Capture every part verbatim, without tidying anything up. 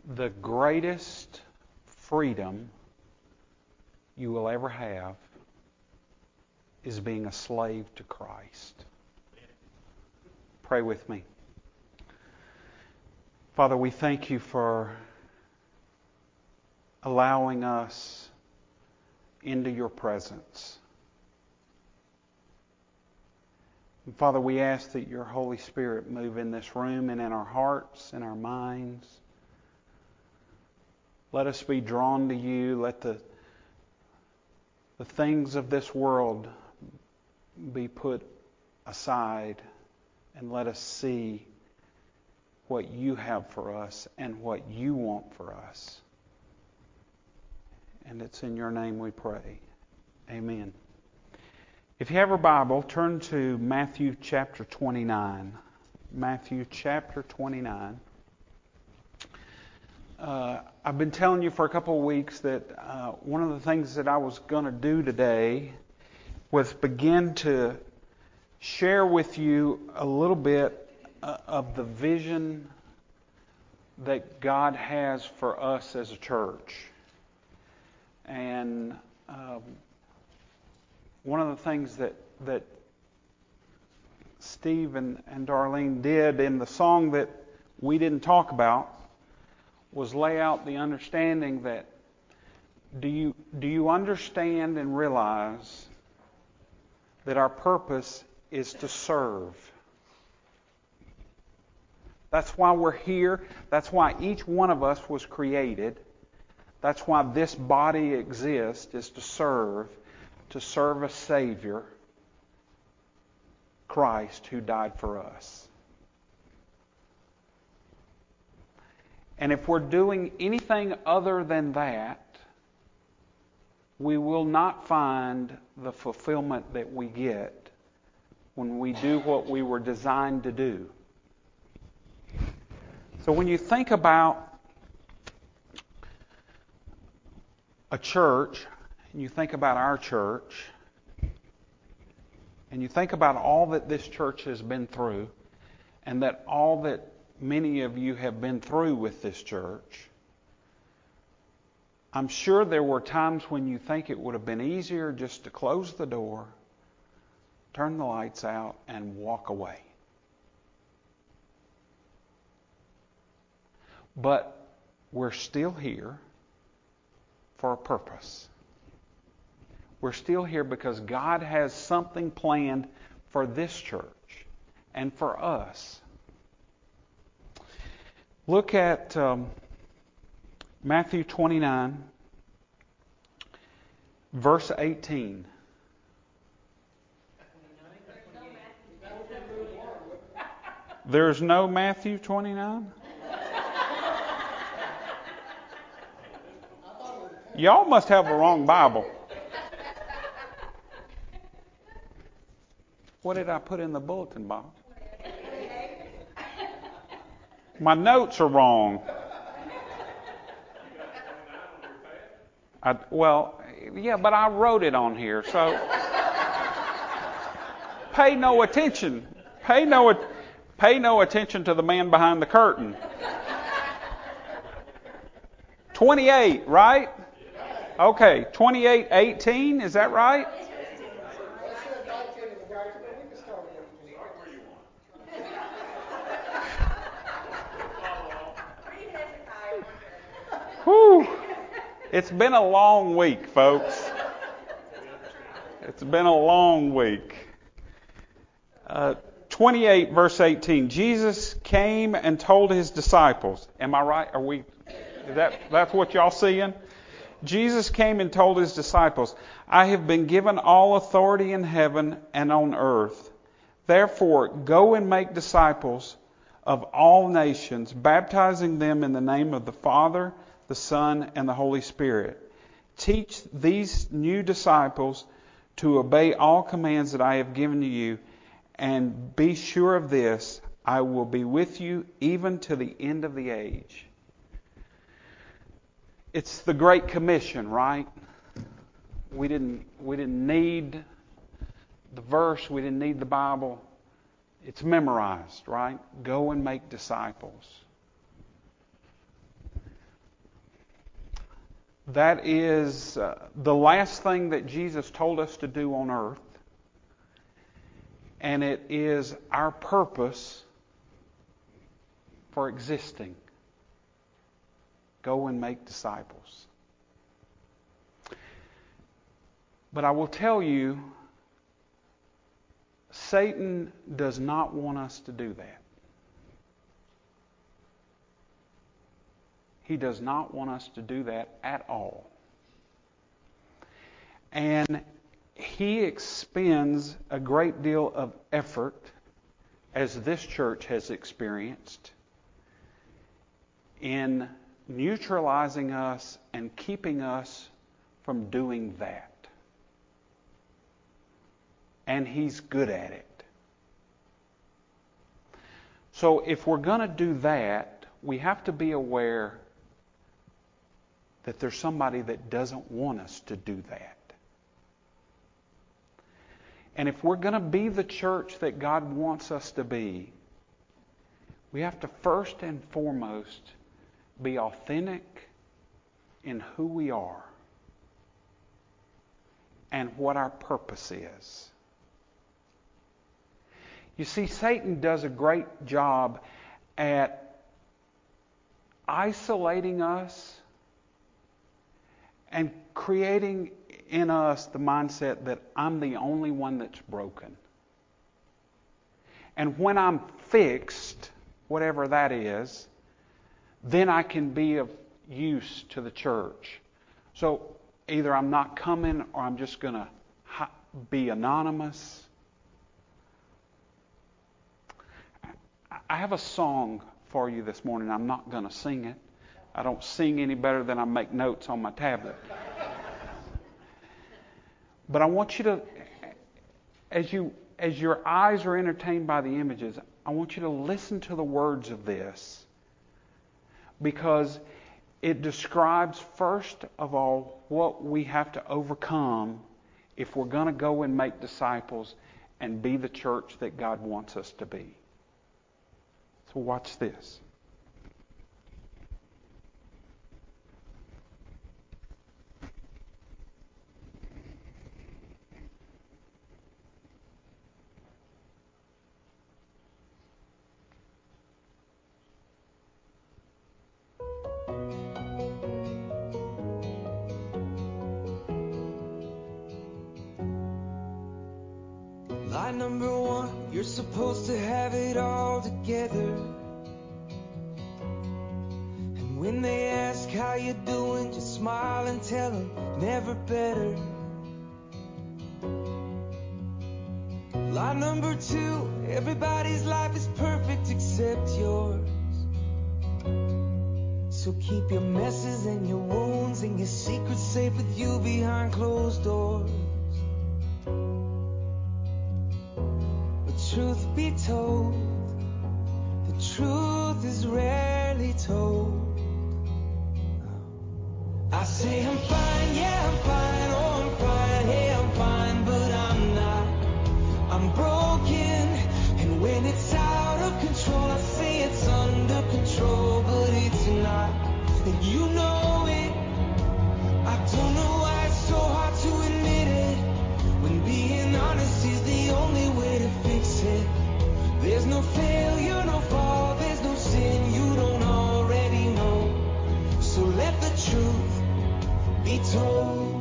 the greatest freedom you will ever have is being a slave to Christ. Pray with me. Father, we thank you for allowing us into your presence. And Father, we ask that your Holy Spirit move in this room and in our hearts and our minds. Let us be drawn to you. Let the, the things of this world be put aside, and let us see what you have for us and what you want for us. And it's in your name we pray. Amen. If you have a Bible, turn to Matthew chapter twenty-nine. Matthew chapter twenty-nine. Uh, I've been telling you for a couple of weeks that uh, one of the things that I was going to do today was begin to share with you a little bit uh, of the vision that God has for us as a church. And um, one of the things that that Steve and, and Darlene did in the song that we didn't talk about was lay out the understanding that do you do you understand and realize that our purpose is to serve? That's why we're here. That's why each one of us was created. That's why this body exists, is to serve, to serve a Savior, Christ, who died for us. And if we're doing anything other than that, we will not find the fulfillment that we get when we do what we were designed to do. So when you think about a church, and you think about our church, and you think about all that this church has been through, and that all that many of you have been through with this church, I'm sure there were times when you think it would have been easier just to close the door, turn the lights out, and walk away. But we're still here for a purpose. We're still here because God has something planned for this church and for us. Look at um, Matthew twenty-nine, verse eighteen. There's no Matthew twenty-nine? Y'all must have the wrong Bible. What did I put in the bulletin box? My notes are wrong. I, well, yeah, but I wrote it on here, so pay no attention. Pay no, pay no attention to the man behind the curtain. twenty-eight, right? Okay, twenty-eight eighteen, is that right? Whew. It's been a long week, folks. It's been a long week. Uh, twenty-eight, verse eighteen. Jesus came and told his disciples. Am I right? Are we? Is that that's what y'all seeing? Jesus came and told his disciples, I have been given all authority in heaven and on earth. Therefore, go and make disciples of all nations, baptizing them in the name of the Father, the Son, and the Holy Spirit. Teach these new disciples to obey all commands that I have given to you, and be sure of this, I will be with you even to the end of the age. It's the Great Commission, right? We didn't we didn't need the verse, we didn't need the Bible. It's memorized, right? Go and make disciples. That is uh, the last thing that Jesus told us to do on earth. And it is our purpose for existing. Go and make disciples. But I will tell you, Satan does not want us to do that. He does not want us to do that at all. And he expends a great deal of effort, as this church has experienced, in neutralizing us and keeping us from doing that. And he's good at it. So if we're going to do that, we have to be aware that there's somebody that doesn't want us to do that. And if we're going to be the church that God wants us to be, we have to first and foremost be authentic in who we are and what our purpose is. You see, Satan does a great job at isolating us and creating in us the mindset that I'm the only one that's broken. And when I'm fixed, whatever that is, then I can be of use to the church. So either I'm not coming or I'm just going to be anonymous. I have a song for you this morning. I'm not going to sing it. I don't sing any better than I make notes on my tablet. But I want you to, as you as your eyes are entertained by the images, I want you to listen to the words of this, because it describes, first of all, what we have to overcome if we're going to go and make disciples and be the church that God wants us to be. So watch this. Lie number one, you're supposed to have it all together. And when they ask how you doing, just smile and tell them never better. Lie number two, everybody's life is perfect except yours. So keep your messes and your wounds and your secrets safe with you behind closed doors. Truth be told, the truth is rarely told. I say I'm fine, yeah I'm fine, oh I'm fine, hey I'm fine, but I'm not. I'm broken, and when it's out of control, I say it's under control, but it's not. And you know it. I don't know why it's so hard to admit it, when being honest is the only way to fix it. There's no failure, no fall, there's no sin you don't already know. So let the truth be told.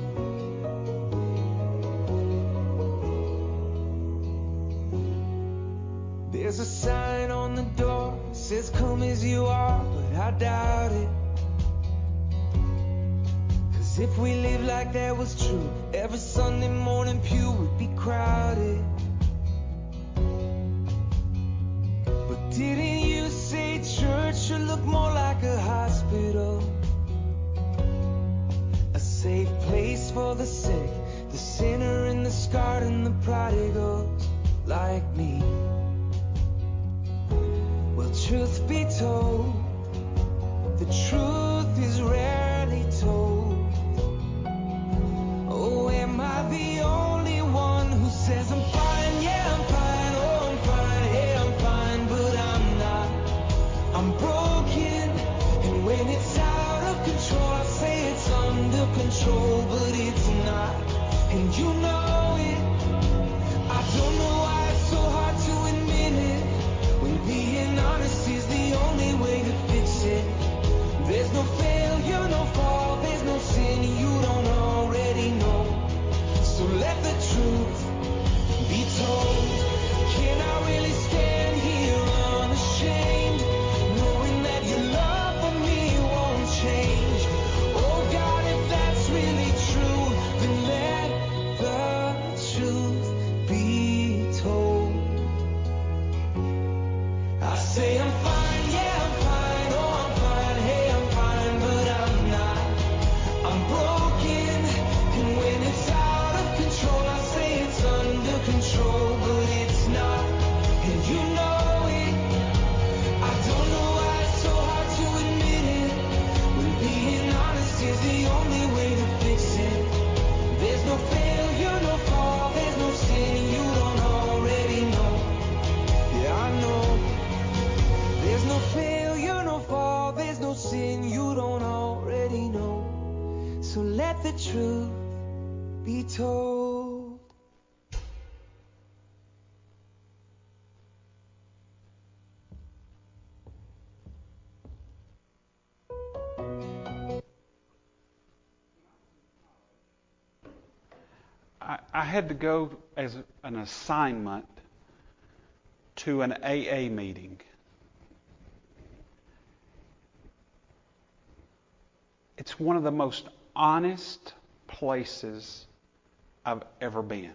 There's a sign on the door, says come as you are, but I doubt it. Cause if we lived like that was true, every Sunday morning pew would be crowded. But didn't you say church should look more like a hospital? A safe place for the sick, the sinner and the scarred and the prodigals like me. Well, truth be told, the truth is rarely told. Oh, am I the only one who says I'm fine, yeah I'm fine, oh I'm fine, hey I'm fine, but I'm not. I'm broken, and when it's out of control, I say it's on. of control, but it's not. And you know it. I don't know why it's so hard to admit it, when being honest is the only way to fix it. There's no failure, no fall, there's no sin you don't already know. So let the truth be told. Can I really stand here unashamed, knowing that your love for me won't change? Oh God, if that's really true, then let the truth be told. I say I'm fine, yeah I'm fine, oh I'm fine, hey I'm fine, but I'm not. I'm broken, and when it's out of control, I say it's under control, but it's not. And you know it. I don't know why it's so hard to admit it, when being honest is the only way to fix it. There's no failure, no fall, there's no sin you don't already know. Yeah, I know. There's no failure, no fall, there's no sin you don't already know. So let the truth be told. I, I had to go as an assignment to an A A meeting. It's one of the most honest places I've ever been.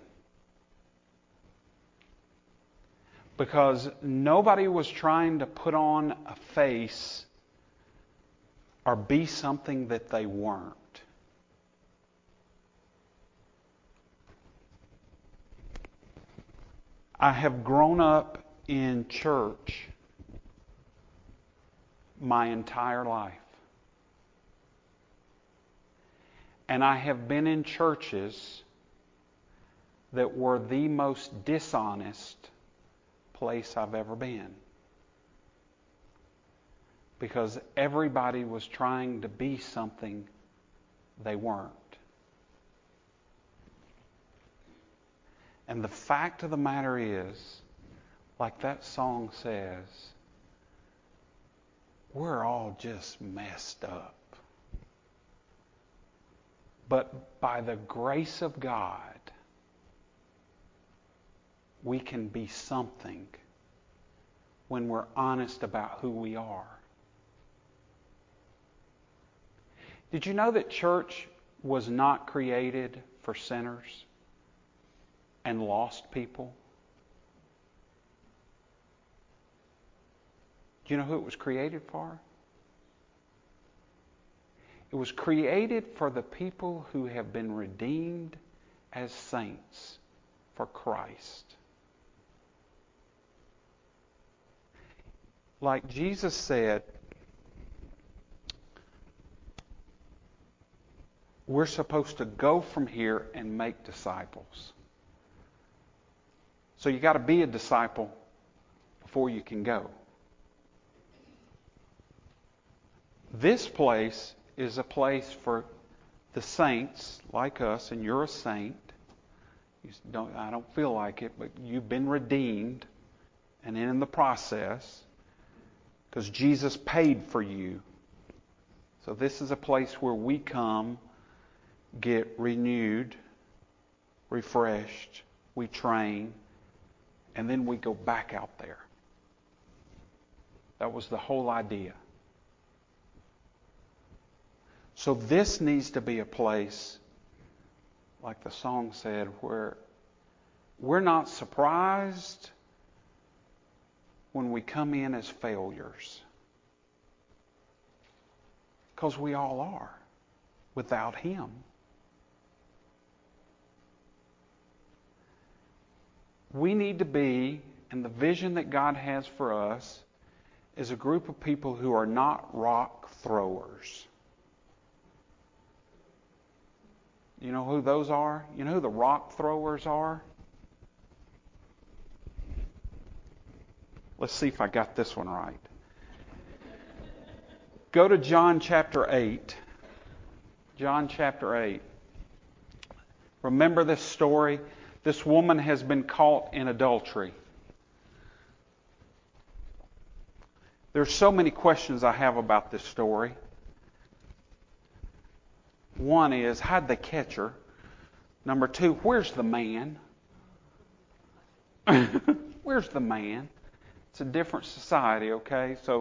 Because nobody was trying to put on a face or be something that they weren't. I have grown up in church my entire life. And I have been in churches that were the most dishonest place I've ever been. Because everybody was trying to be something they weren't. And the fact of the matter is, like that song says, we're all just messed up. But by the grace of God, we can be something when we're honest about who we are. Did you know that church was not created for sinners and lost people? Do you know who it was created for? It was created for the people who have been redeemed as saints for Christ. Like Jesus said, we're supposed to go from here and make disciples. So you got to be a disciple before you can go. This place is a place for the saints like us, and you're a saint. You don't, I don't feel like it, but you've been redeemed and in the process because Jesus paid for you. So this is a place where we come, get renewed, refreshed, we train, and then we go back out there. That was the whole idea. So this needs to be a place, like the song said, where we're not surprised when we come in as failures. Because we all are, without Him. We need to be, and the vision that God has for us is a group of people who are not rock throwers. You know who those are? You know who the rock throwers are? Let's see if I got this one right. Go to John chapter eight. John chapter eight. Remember this story? This woman has been caught in adultery. There's so many questions I have about this story. One is, how'd they catch her? Number two, where's the man? Where's the man? It's a different society, okay? So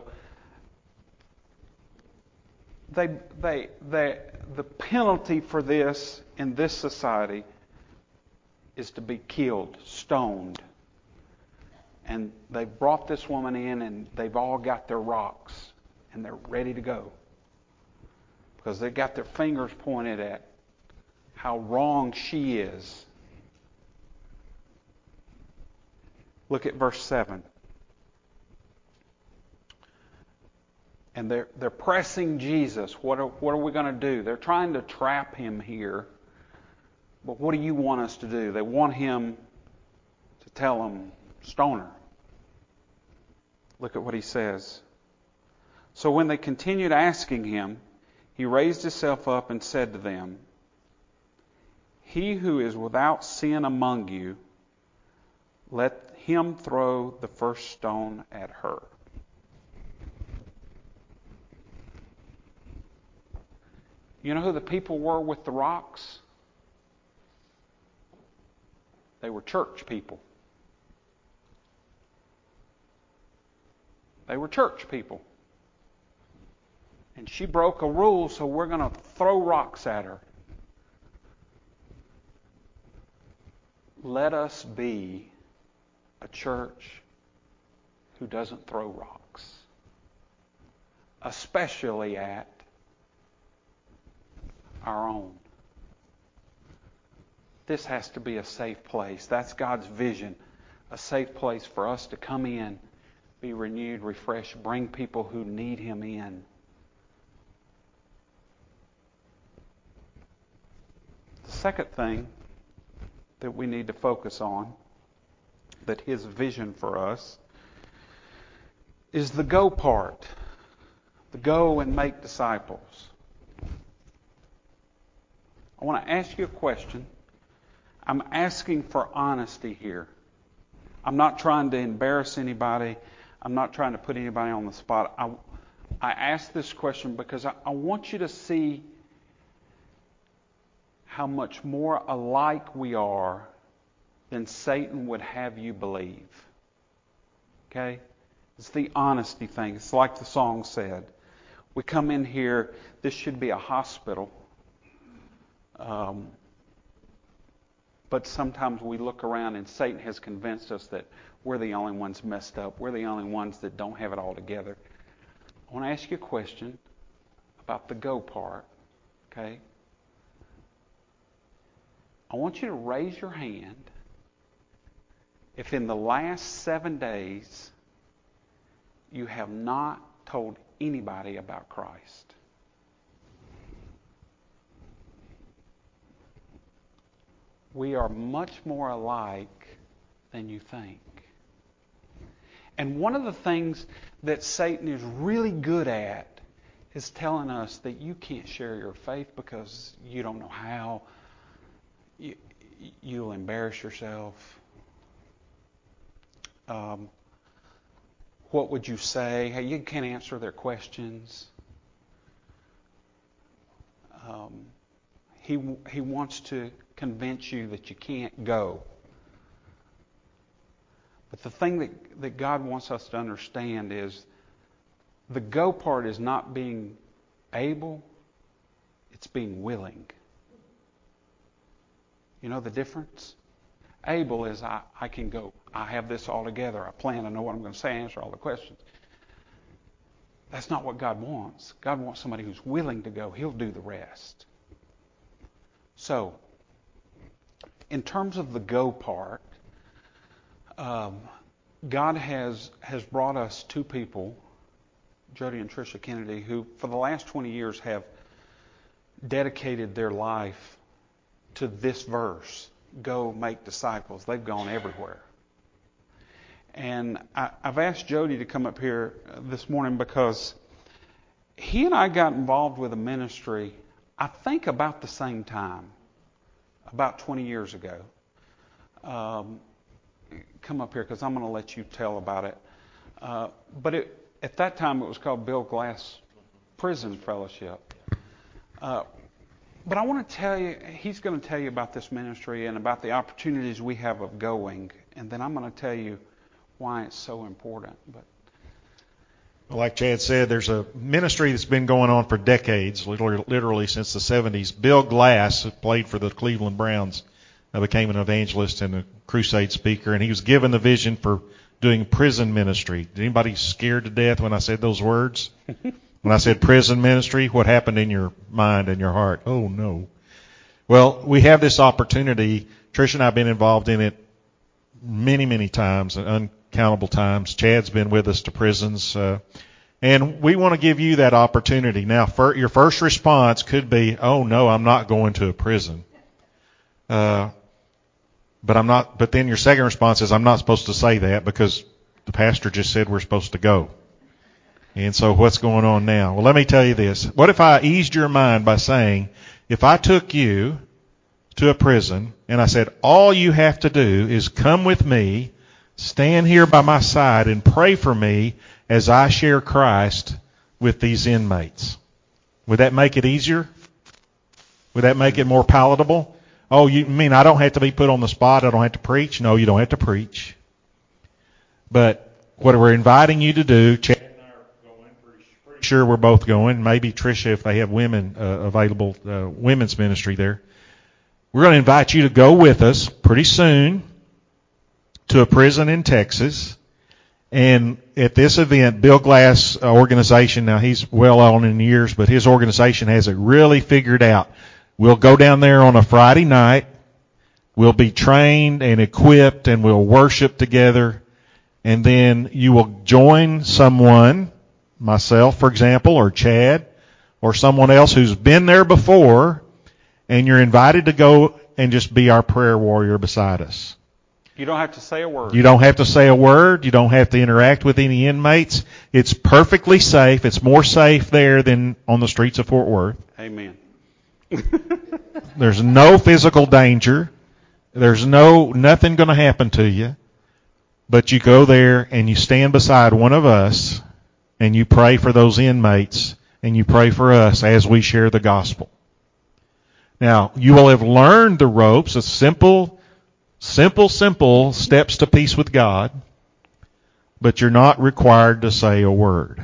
they, they, they, the penalty for this in this society is to be killed, stoned. And they brought this woman in, and they've all got their rocks, and they're ready to go. Because they've got their fingers pointed at how wrong she is. Look at verse seven. And they're, they're pressing Jesus. What are, what are we going to do? They're trying to trap him here. But what do you want us to do? They want him to tell them, stone her. Look at what he says. So when they continued asking him, he raised himself up and said to them, He who is without sin among you, let him throw the first stone at her. You know who the people were with the rocks? They were church people. They were church people. And she broke a rule, so we're going to throw rocks at her. Let us be a church who doesn't throw rocks, especially at our own. This has to be a safe place. That's God's vision. A safe place for us to come in, be renewed, refreshed, bring people who need Him in. The second thing that we need to focus on, that His vision for us, is the go part. The go and make disciples. I want to ask you a question. I'm asking for honesty here. I'm not trying to embarrass anybody. I'm not trying to put anybody on the spot. I, I ask this question because I, I want you to see how much more alike we are than Satan would have you believe. Okay? It's the honesty thing. It's like the song said. We come in here, this should be a hospital. Um, but sometimes we look around and Satan has convinced us that we're the only ones messed up. We're the only ones that don't have it all together. I want to ask you a question about the go part. Okay? I want you to raise your hand if in the last seven days you have not told anybody about Christ. We are much more alike than you think. And one of the things that Satan is really good at is telling us that you can't share your faith because you don't know how. You, you'll embarrass yourself. Um, what would you say? Hey, you can't answer their questions. Um, he he wants to convince you that you can't go. But the thing that, that God wants us to understand is the go part is not being able, it's being willing. You know the difference? Able is I, I can go. I have this all together. I plan. I know what I'm going to say. Answer all the questions. That's not what God wants. God wants somebody who's willing to go. He'll do the rest. So, in terms of the go part, um, God has has brought us two people, Jody and Tricia Kennedy, who for the last twenty years have dedicated their life to this verse, go make disciples. They've gone everywhere. And I, I've asked Jody to come up here this morning because he and I got involved with a ministry I think about the same time, about twenty years ago. Um, come up here because I'm going to let you tell about it. Uh, but it, at that time it was called Bill Glass Prison Fellowship. Uh, but I want to tell you, he's going to tell you about this ministry and about the opportunities we have of going, and then I'm going to tell you why it's so important. But like Chad said, there's a ministry that's been going on for decades, literally, literally since the seventies. Bill Glass, who played for the Cleveland Browns, uh, became an evangelist and a crusade speaker, and he was given the vision for doing prison ministry. Did anybody scared to death when I said those words? When I said prison ministry, what happened in your mind and your heart? Oh, no. Well, we have this opportunity. Trish and I have been involved in it many, many times, uncountable times. Chad's been with us to prisons. Uh, and we want to give you that opportunity. Now, for, your first response could be, oh, no, I'm not going to a prison. Uh, but I'm not. But then your second response is, I'm not supposed to say that because the pastor just said we're supposed to go. And so what's going on now? Well, let me tell you this. What if I eased your mind by saying, if I took you to a prison and I said, all you have to do is come with me, stand here by my side, and pray for me as I share Christ with these inmates? Would that make it easier? Would that make it more palatable? Oh, you mean I don't have to be put on the spot? I don't have to preach? No, you don't have to preach. But what we're inviting you to do, Chad and I are going, pretty sure we're both going, maybe Tricia if they have women uh, available, uh, women's ministry there. We're going to invite you to go with us pretty soon to a prison in Texas. And at this event, Bill Glass organization, now he's well on in years, but his organization has it really figured out. We'll go down there on a Friday night. We'll be trained and equipped, and we'll worship together. And then you will join someone, myself, for example, or Chad, or someone else who's been there before, and you're invited to go and just be our prayer warrior beside us. you don't have to say a word. You don't have to say a word. You don't have to interact with any inmates. It's perfectly safe. It's more safe there than on the streets of Fort Worth. Amen. There's no physical danger. There's no nothing going to happen to you. But you go there and you stand beside one of us and you pray for those inmates and you pray for us as we share the gospel. Now, you will have learned the ropes, a simple, simple, simple steps to peace with God, but you're not required to say a word.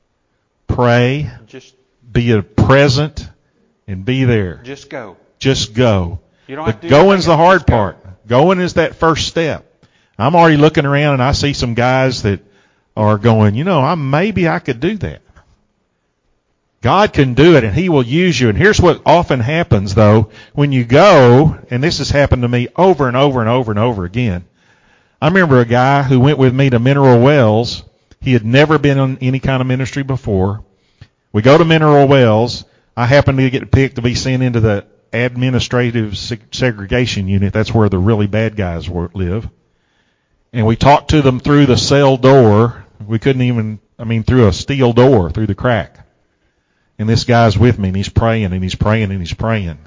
Pray, Just be a present, and be there. just go. Just go. You don't The have to do going's anything the else. hard Just go. part. Going is that first step. I'm already looking around and I see some guys that are going, you know, I, maybe I could do that. God can do it and He will use you. And here's what often happens though, when you go, and this has happened to me over and over and over and over again. I remember a guy who went with me to Mineral Wells. He had never been on any kind of ministry before. We go to Mineral Wells. I happen to get picked to be sent into the administrative seg- segregation unit. That's where the really bad guys were, live. And we talked to them through the cell door. We couldn't even, I mean, through a steel door, through the crack. And this guy's with me, and he's praying, and he's praying, and he's praying.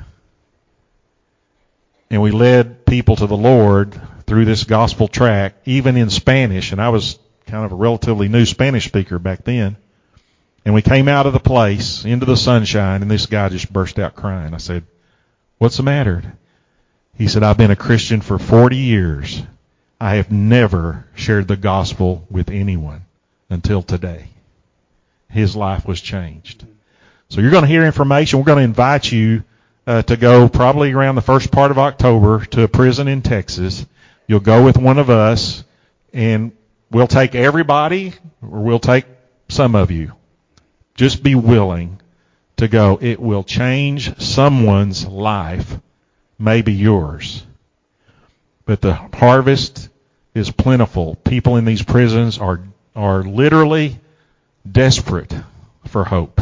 And we led people to the Lord through this gospel track, even in Spanish. And I was kind of a relatively new Spanish speaker back then. And we came out of the place into the sunshine, and this guy just burst out crying. I said, "What's the matter?" He said, "I've been a Christian for forty years. I have never shared the gospel with anyone until today." His life was changed. So you're going to hear information. We're going to invite you uh, to go probably around the first part of October to a prison in Texas. You'll go with one of us, and we'll take everybody, or we'll take some of you. Just be willing to go. It will change someone's life, maybe yours. But the harvest is plentiful. People in these prisons are are literally desperate for hope.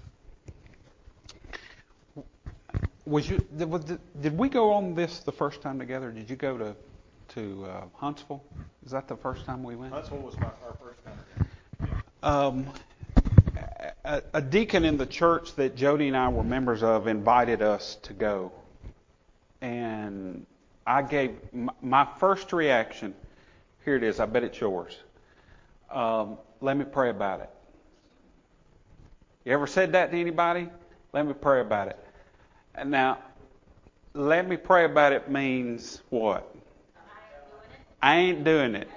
Was you did, was, did we go on this the first time together? Did you go to to uh, Huntsville? Is that the first time we went? Huntsville was my, our first time. Um, a, a deacon in the church that Jody and I were members of invited us to go. And I gave my, my first reaction, here it is, I bet it's yours. Um, let me pray about it. You ever said that to anybody? Let me pray about it. And now, let me pray about it means what? I ain't doing it.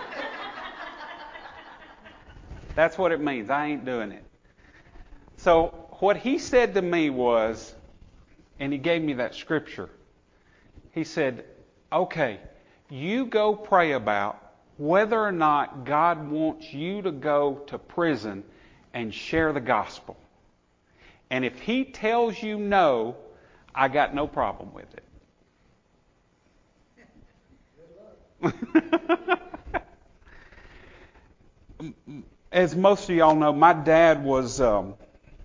That's what it means. I ain't doing it. So what he said to me was, and he gave me that scripture. He said, okay, you go pray about whether or not God wants you to go to prison and share the gospel. And if he tells you no, I got no problem with it. As most of y'all know, my dad was um,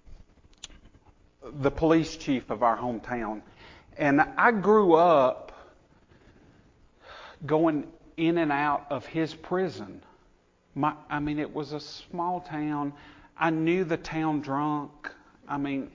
the police chief of our hometown. And I grew up going in and out of his prison. My, I mean, it was a small town. I knew the town drunk. I mean,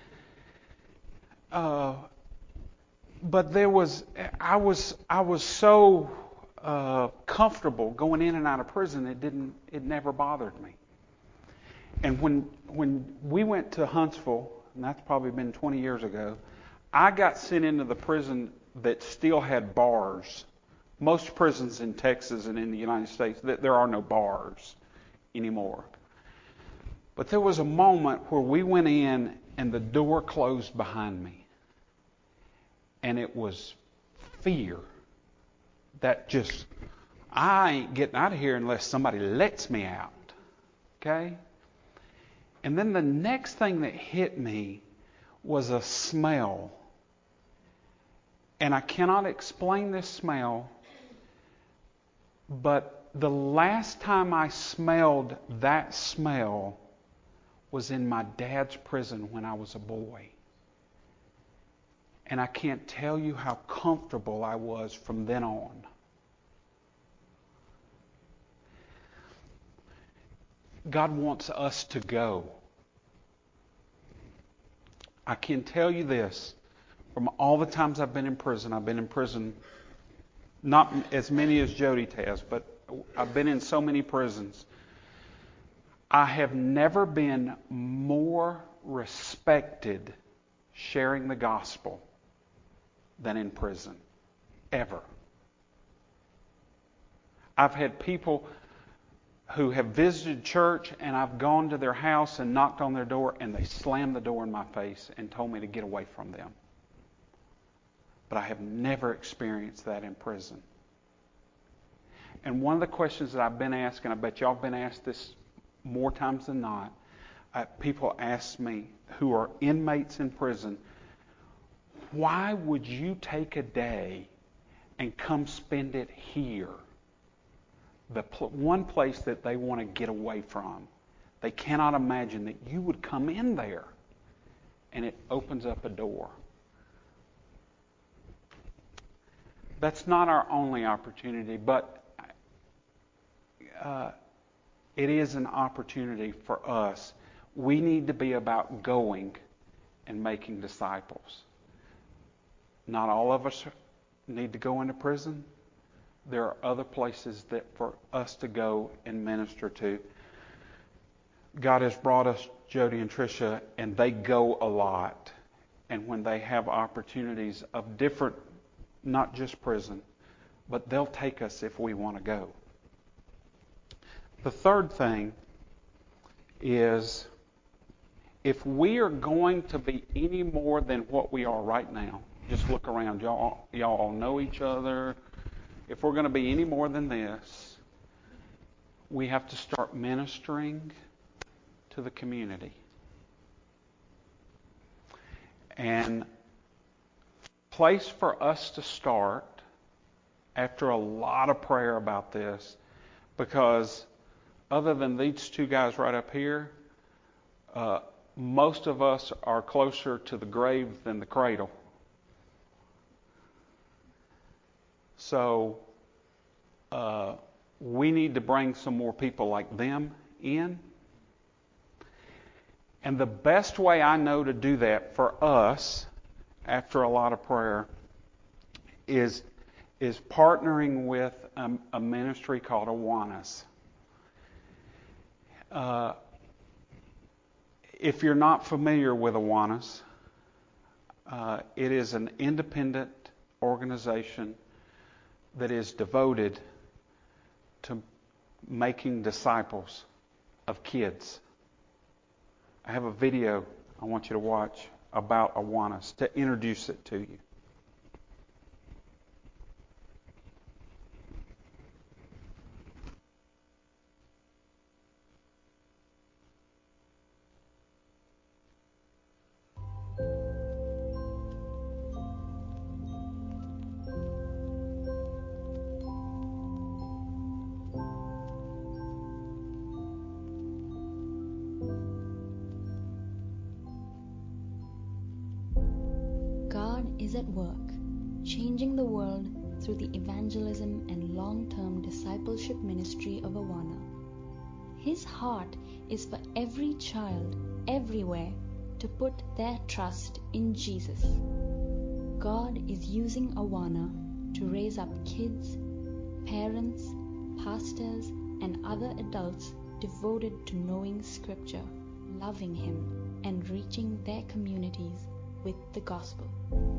uh, but there was, I was, I was so uh, comfortable going in and out of prison. It didn't, it never bothered me. And when when we went to Huntsville, and that's probably been twenty years ago, I got sent into the prison that still had bars. Most prisons in Texas and in the United States, there are no bars anymore. But there was a moment where we went in and the door closed behind me. And it was fear that just, I ain't getting out of here unless somebody lets me out. Okay? And then the next thing that hit me was a smell. And I cannot explain this smell, but the last time I smelled that smell was in my dad's prison when I was a boy. And I can't tell you how comfortable I was from then on. God wants us to go. I can tell you this, from all the times I've been in prison, I've been in prison, not as many as Jody has, but I've been in so many prisons. I have never been more respected sharing the gospel than in prison. Ever. I've had people who have visited church and I've gone to their house and knocked on their door and they slammed the door in my face and told me to get away from them. But I have never experienced that in prison. And one of the questions that I've been asked, and I bet y'all have been asked this more times than not, uh, people ask me who are inmates in prison, why would you take a day and come spend it here? The pl- one place that they want to get away from. They cannot imagine that you would come in there and it opens up a door. That's not our only opportunity, but uh, it is an opportunity for us. We need to be about going and making disciples. Not all of us need to go into prison. There are other places that for us to go and minister to. God has brought us, Jody and Tricia, and they go a lot. And when they have opportunities of different, not just prison, but they'll take us if we want to go. The third thing is, if we are going to be any more than what we are right now, just look around. Y'all, y'all all know each other. If we're going to be any more than this, we have to start ministering to the community. And place for us to start after a lot of prayer about this, because other than these two guys right up here, uh, most of us are closer to the grave than the cradle. So uh, we need to bring some more people like them in. And the best way I know to do that for us, after a lot of prayer, is is partnering with a, a ministry called Awanas. Uh, if you're not familiar with Awanas, uh, it is an independent organization that is devoted to making disciples of kids. I have a video I want you to watch about Awanas to introduce it to you. God is at work, changing the world through the evangelism and long-term discipleship ministry of Awana. His heart is for every child, everywhere, to put their trust in Jesus. God is using Awana to raise up kids, parents, pastors, and other adults devoted to knowing Scripture, loving Him, and reaching their communities with the gospel.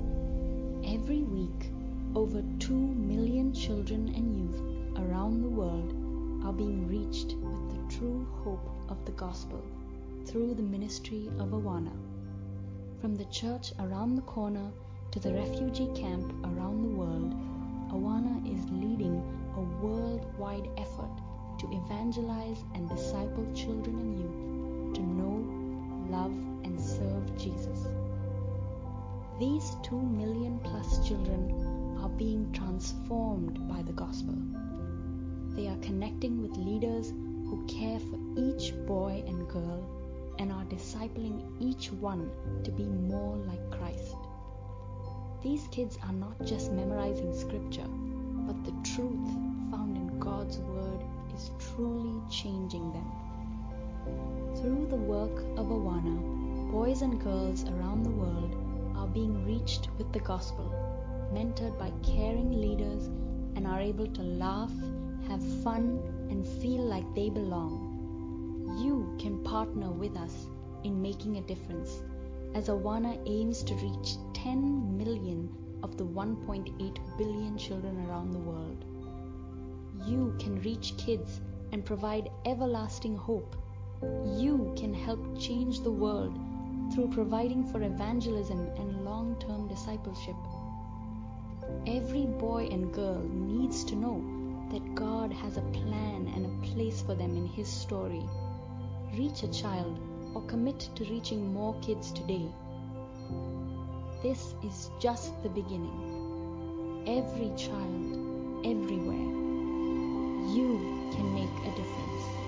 Every week, over two million children and youth around the world are being reached with the true hope of the gospel through the ministry of Awana. From the church around the corner to the refugee camp around the world, Awana is leading a worldwide effort to evangelize and disciple children and youth to know, love, and serve Jesus. These two million plus children are being transformed by the gospel. They are connecting with leaders who care for each boy and girl and are discipling each one to be more like Christ. These kids are not just memorizing Scripture, but the truth found in God's Word is truly changing them. Through the work of Awana, boys and girls around the world are being reached with the gospel, mentored by caring leaders, and are able to laugh, have fun, and feel like they belong. You can partner with us in making a difference, as Awana aims to reach ten million of the one point eight billion children around the world. You can reach kids and provide everlasting hope. You can help change the world through providing for evangelism and long-term discipleship. Every boy and girl needs to know that God has a plan and a place for them in His story. Reach a child or commit to reaching more kids today. This is just the beginning. Every child, everywhere. You can make a difference.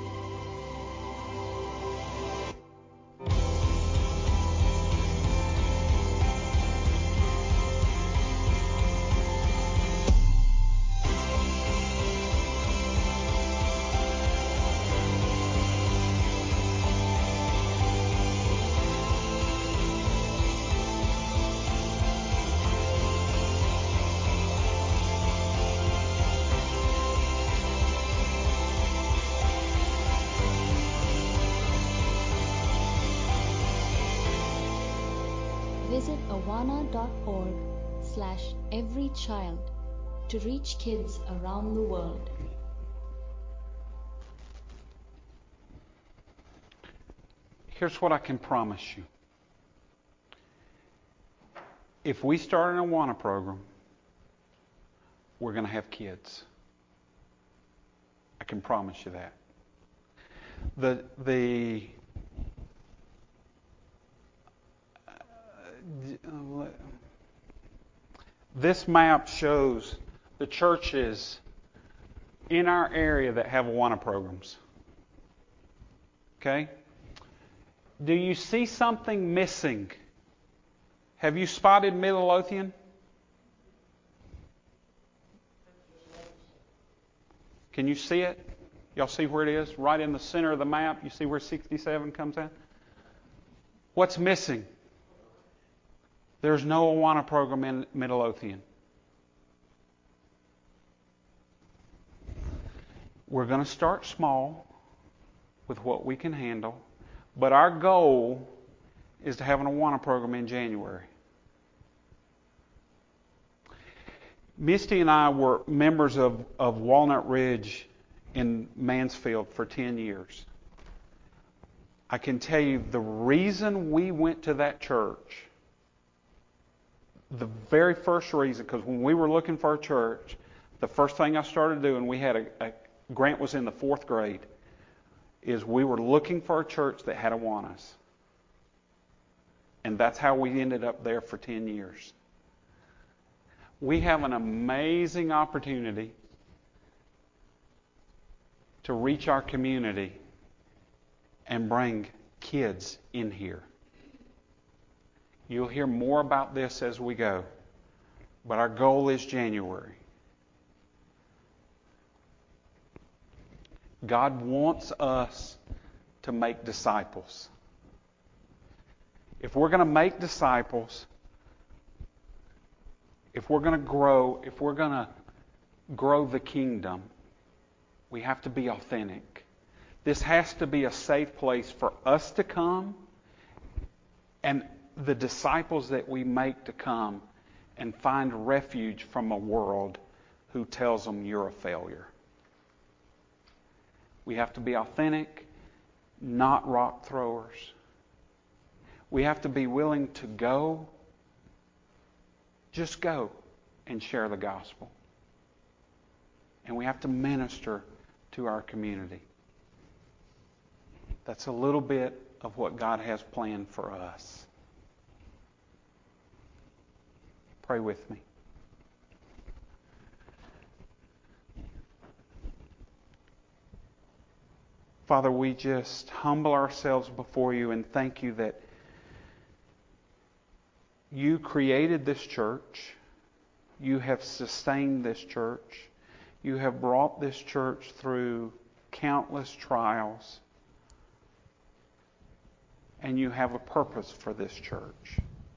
Visit awana.org slash every child to reach kids around the world. Here's what I can promise you. If we start an Awana program, we're going to have kids. I can promise you that. The the uh, this map shows the churches in our area that have Awana programs. Okay? Do you see something missing? Have you spotted Midlothian? Can you see it? Y'all see where it is? Right in the center of the map. You see where sixty-seven comes in? What's missing? There's no Awana program in Midlothian. We're going to start small with what we can handle, but our goal is to have an Awana program in January. Misty and I were members of, of Walnut Ridge in Mansfield for ten years. I can tell you the reason we went to that church, the very first reason, because when we were looking for a church, the first thing I started doing, we had a, a Grant was in the fourth grade, is we were looking for a church that had Awanas. And that's how we ended up there for ten years. We have an amazing opportunity to reach our community and bring kids in here. You'll hear more about this as we go, but our goal is January. God wants us to make disciples. If we're going to make disciples, if we're going to grow, if we're going to grow the kingdom, we have to be authentic. This has to be a safe place for us to come and the disciples that we make to come and find refuge from a world who tells them you're a failure. We have to be authentic, not rock throwers. We have to be willing to go, just go and share the gospel. And we have to minister to our community. That's a little bit of what God has planned for us. Pray with me. Father, we just humble ourselves before you and thank you that you created this church. You have sustained this church. You have brought this church through countless trials. And you have a purpose for this church.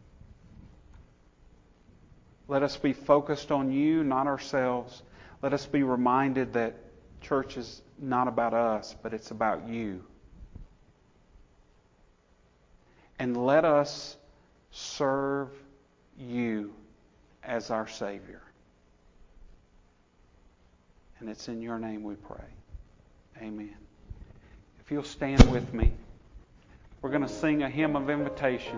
Let us be focused on you, not ourselves. Let us be reminded that church is not about us, but it's about you. And let us serve you as our Savior. And it's in your name we pray. Amen. If you'll stand with me, we're going to sing a hymn of invitation.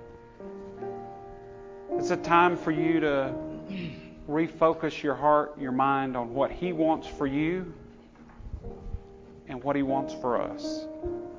It's a time for you to refocus your heart, your mind on what He wants for you and what He wants for us.